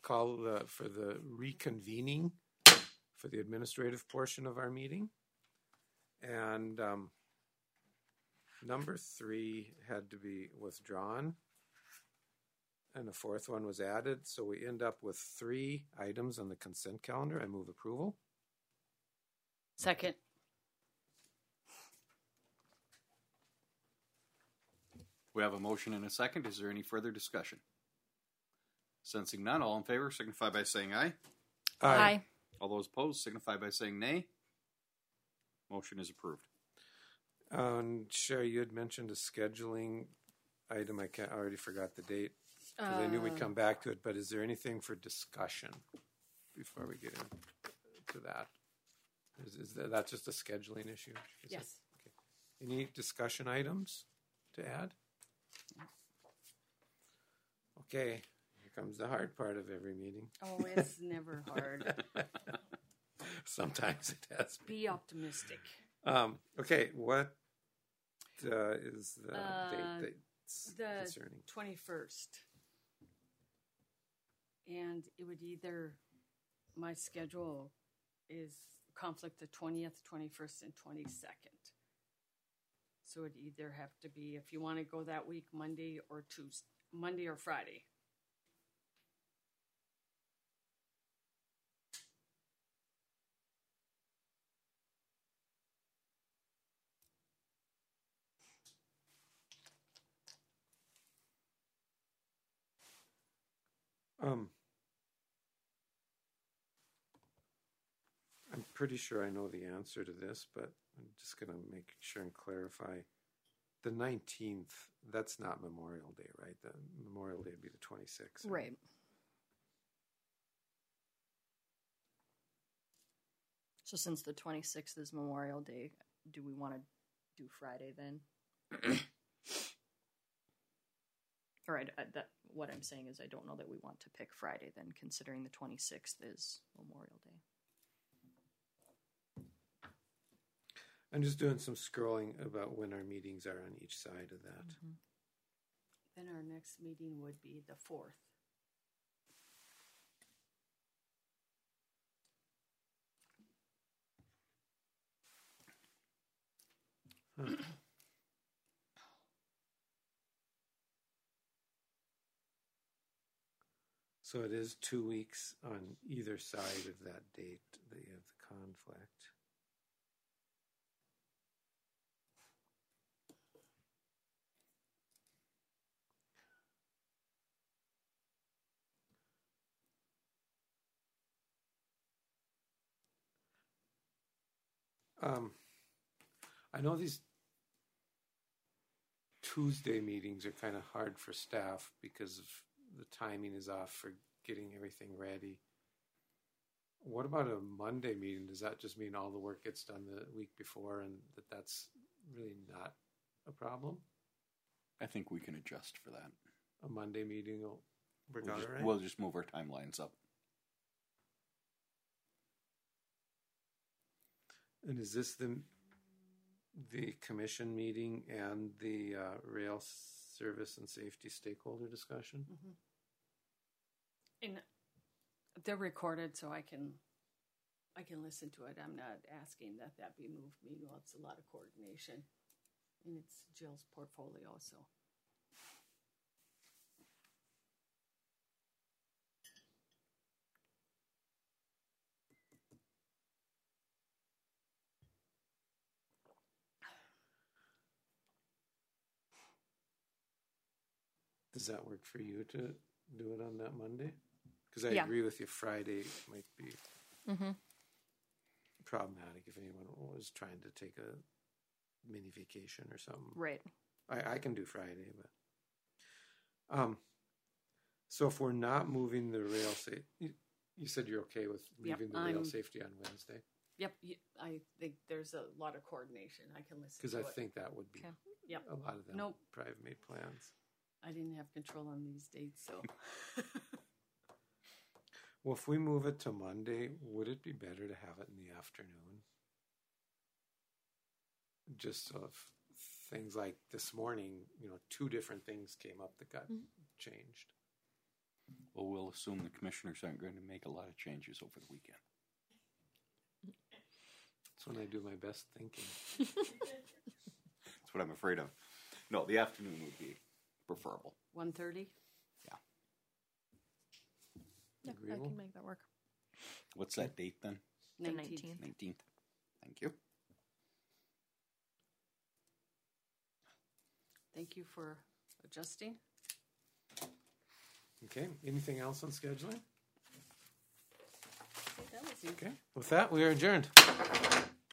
call for the reconvening for the administrative portion of our meeting. And number 3 had to be withdrawn. And the 4th one was added. So we end up with 3 items on the consent calendar. I move approval. Second. We have a motion and a second. Is there any further discussion? Sensing none, all in favor signify by saying aye. Aye. All those opposed signify by saying nay. Motion is approved. Sherry, you had mentioned a scheduling item. I already forgot the date because I knew we'd come back to it. But is there anything for discussion before we get into that? Is that just a scheduling issue? Yes. Okay. Any discussion items to add? Okay. Here comes the hard part of every meeting. Oh, it's never hard. Sometimes it has. Be optimistic. Okay, what is the date that's concerning? 21st. And it would either, my schedule is conflict the 20th, 21st, and 22nd. So it'd either have to be, if you want to go that week, Monday or Friday. I'm pretty sure I know the answer to this, but I'm just going to make sure and clarify. The 19th, that's not Memorial Day, right? The Memorial Day would be the 26th. Right. So since the 26th is Memorial Day, do we want to do Friday then? All right, what I'm saying is I don't know that we want to pick Friday then, considering the 26th is Memorial Day. I'm just doing some scrolling about when our meetings are on each side of that. Mm-hmm. Then our next meeting would be the 4th. Huh. So it is 2 weeks on either side of that date that you have the conflict. I know these Tuesday meetings are kind of hard for staff because of the timing is off for getting everything ready. What about a Monday meeting? Does that just mean all the work gets done the week before and that's really not a problem? I think we can adjust for that. A Monday meeting will work out all right? We'll just move our timelines up. And is this the commission meeting and the rail service and safety stakeholder discussion? Mm-hmm. And they're recorded, so I can listen to it. I'm not asking that be moved. Meanwhile, it's a lot of coordination, and it's Jill's portfolio, so. Does that work for you to do it on that Monday? Because I agree with you, Friday might be problematic if anyone was trying to take a mini vacation or something. Right. I can do Friday, but so if we're not moving the rail safety, you said you're okay with leaving the rail safety on Wednesday? Yep, I think there's a lot of coordination. I can listen to it. Because I think that would be a lot of them probably have made plans. I didn't have control on these dates, so. Well, if we move it to Monday, would it be better to have it in the afternoon? Just so if things like this morning, 2 different things came up that got changed. Well, we'll assume the commissioners aren't going to make a lot of changes over the weekend. That's when I do my best thinking. That's what I'm afraid of. No, the afternoon would be preferable. 1:30? Yeah, I Agreeable? can make that work. What's that date then? The 19th. 19th. Thank you. Thank you for adjusting. Okay, anything else on scheduling? That was easy. Okay, with that, we are adjourned.